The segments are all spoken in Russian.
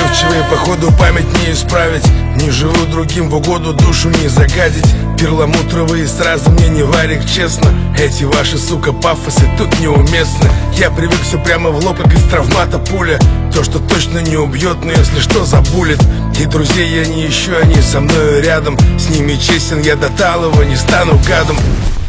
забывчивый, походу память не исправить. Не живу другим в угоду, душу не загадить. Перламутровые стразы мне не варик, честно. Эти ваши, сука, пафосы тут неуместны. Я привык все прямо в лоб, как из травмата пуля. То, что точно не убьет, но если что, забулит. И друзей я не ищу, они со мною рядом. С ними честен я до талого, не стану гадом.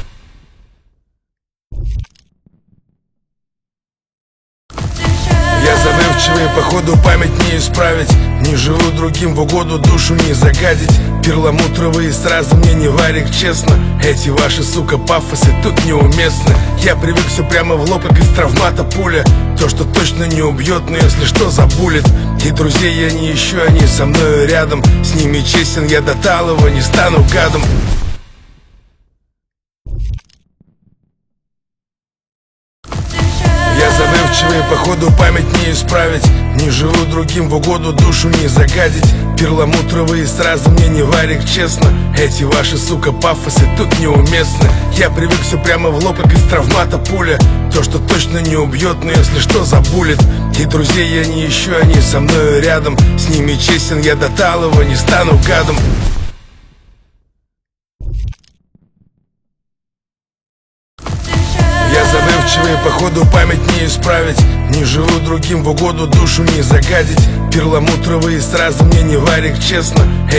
Я забывчивый, походу память не исправить. Не живу другим в угоду, душу не загадить. Перламутровые стразы мне не варик, честно. Эти ваши, сука, пафосы тут неуместны. Я привык все прямо в лоб, как из травмата пуля. То, что точно не убьет, но если что, забулит. И друзей я не ищу, они со мною рядом. С ними честен я до талого, не стану гадом. Я забывчивый, походу память не исправить. Не живу другим в угоду, душу не загадить. Перламутровые стразы мне не варик, честно. Эти ваши, сука, пафосы тут неуместны. Я привык все прямо в лоб, как из травмата пуля. То, что точно не убьет, но если что, забулит. И друзей я не ищу, они со мною рядом. С ними честен я до талого, не стану гадом. Я забывчивый, походу память не исправить. Не живу другим в угоду, душу не загадить. Перламутровые стразы мне не варик, честно.